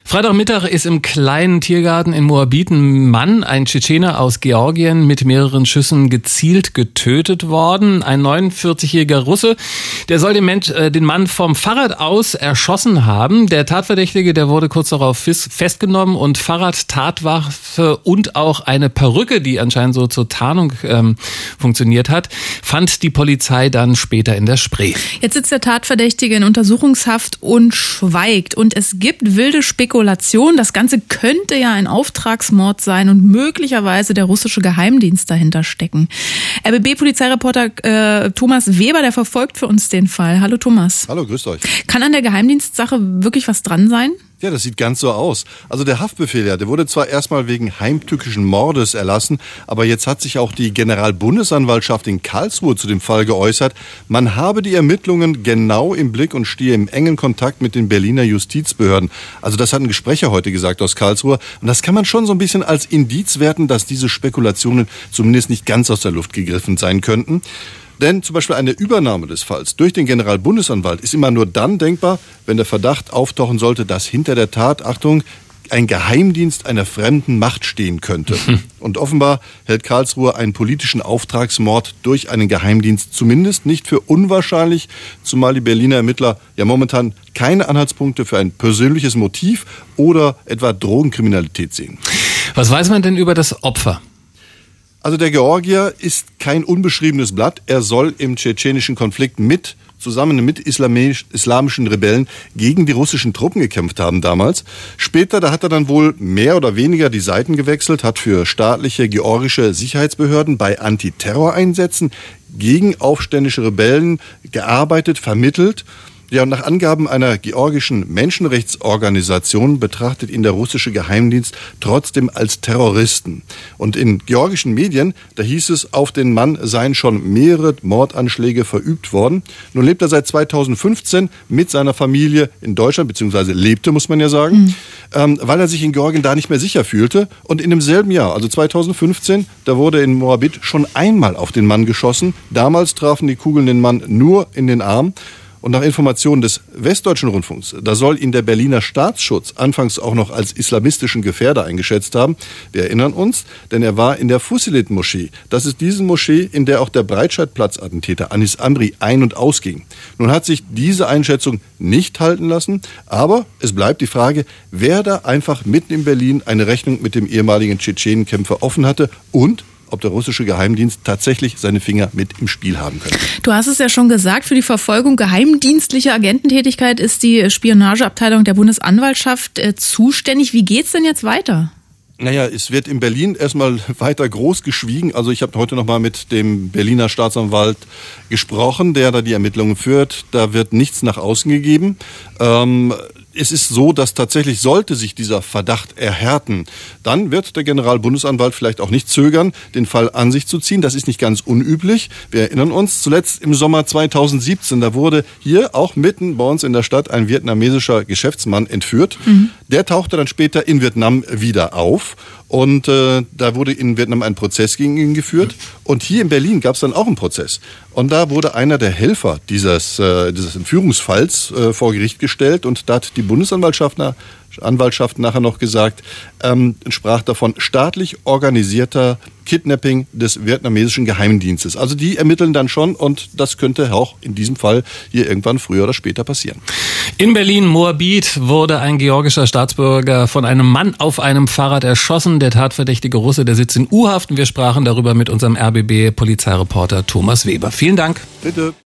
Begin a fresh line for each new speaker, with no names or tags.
Freitagmittag ist im kleinen Tiergarten in Moabit ein Mann, ein Tschetschener aus Georgien, mit mehreren Schüssen gezielt getötet worden. Ein 49-jähriger Russe, der soll den Mann vom Fahrrad aus erschossen haben. Der Tatverdächtige, der wurde kurz darauf festgenommen und Fahrrad, Tatwaffe und auch eine Perücke, die anscheinend so zur Tarnung funktioniert hat, fand die Polizei dann später in der Spree.
Jetzt sitzt der Tatverdächtige in Untersuchungshaft und schweigt. Und es gibt wilde Spekulationen. Das Ganze könnte ja ein Auftragsmord sein und möglicherweise der russische Geheimdienst dahinter stecken. RBB-Polizeireporter Thomas Weber, der verfolgt für uns den Fall. Hallo Thomas.
Hallo, grüßt euch.
Kann an der Geheimdienstsache wirklich was dran sein?
Ja, das sieht ganz so aus. Also der Haftbefehl, der wurde zwar erstmal wegen heimtückischen Mordes erlassen, aber jetzt hat sich auch die Generalbundesanwaltschaft in Karlsruhe zu dem Fall geäußert. Man habe die Ermittlungen genau im Blick und stehe im engen Kontakt mit den Berliner Justizbehörden. Also das hat ein Gesprächer heute gesagt aus Karlsruhe. Und das kann man schon so ein bisschen als Indiz werten, dass diese Spekulationen zumindest nicht ganz aus der Luft gegriffen sein könnten. Denn zum Beispiel eine Übernahme des Falls durch den Generalbundesanwalt ist immer nur dann denkbar, wenn der Verdacht auftauchen sollte, dass hinter der Tat, Achtung, ein Geheimdienst einer fremden Macht stehen könnte. Und offenbar hält Karlsruhe einen politischen Auftragsmord durch einen Geheimdienst zumindest nicht für unwahrscheinlich, zumal die Berliner Ermittler ja momentan keine Anhaltspunkte für ein persönliches Motiv oder etwa Drogenkriminalität sehen.
Was weiß man denn über das Opfer?
Also der Georgier ist kein unbeschriebenes Blatt. Er soll im tschetschenischen Konflikt zusammen mit islamischen Rebellen gegen die russischen Truppen gekämpft haben damals. Später, da hat er dann wohl mehr oder weniger die Seiten gewechselt, hat für staatliche georgische Sicherheitsbehörden bei Antiterroreinsätzen gegen aufständische Rebellen gearbeitet, vermittelt. Ja, und nach Angaben einer georgischen Menschenrechtsorganisation betrachtet ihn der russische Geheimdienst trotzdem als Terroristen. Und in georgischen Medien, da hieß es, auf den Mann seien schon mehrere Mordanschläge verübt worden. Nun lebt er seit 2015 mit seiner Familie in Deutschland, beziehungsweise lebte, muss man ja sagen, weil er sich in Georgien da nicht mehr sicher fühlte. Und in demselben Jahr, also 2015, da wurde in Moabit schon einmal auf den Mann geschossen. Damals trafen die Kugeln den Mann nur in den Arm. Und nach Informationen des Westdeutschen Rundfunks, da soll ihn der Berliner Staatsschutz anfangs auch noch als islamistischen Gefährder eingeschätzt haben. Wir erinnern uns, denn er war in der Fusilet-Moschee. Das ist diese Moschee, in der auch der Breitscheidplatz-Attentäter Anis Amri ein- und ausging. Nun hat sich diese Einschätzung nicht halten lassen, aber es bleibt die Frage, wer da einfach mitten in Berlin eine Rechnung mit dem ehemaligen Tschetschenenkämpfer offen hatte und ob der russische Geheimdienst tatsächlich seine Finger mit im Spiel haben könnte.
Du hast es ja schon gesagt, für die Verfolgung geheimdienstlicher Agententätigkeit ist die Spionageabteilung der Bundesanwaltschaft zuständig. Wie geht's denn jetzt weiter?
Naja, es wird in Berlin erstmal weiter groß geschwiegen. Also ich habe heute noch mal mit dem Berliner Staatsanwalt gesprochen, der da die Ermittlungen führt. Da wird nichts nach außen gegeben. Es ist so, dass tatsächlich, sollte sich dieser Verdacht erhärten, dann wird der Generalbundesanwalt vielleicht auch nicht zögern, den Fall an sich zu ziehen. Das ist nicht ganz unüblich. Wir erinnern uns, zuletzt im Sommer 2017, da wurde hier auch mitten bei uns in der Stadt ein vietnamesischer Geschäftsmann entführt. Der tauchte dann später in Vietnam wieder auf. Und da wurde in Vietnam ein Prozess gegen ihn geführt. Und hier in Berlin gab es dann auch einen Prozess. Und da wurde einer der Helfer dieses Entführungsfalls vor Gericht gestellt. Und da hat die Bundesanwaltschaft nachher noch gesagt, sprach davon staatlich organisierter Kidnapping des vietnamesischen Geheimdienstes. Also die ermitteln dann schon und das könnte auch in diesem Fall hier irgendwann früher oder später passieren.
In Berlin-Moabit wurde ein georgischer Staatsbürger von einem Mann auf einem Fahrrad erschossen. Der tatverdächtige Russe, der sitzt in U-Haft und wir sprachen darüber mit unserem RBB-Polizeireporter Thomas Weber. Vielen Dank.
Bitte.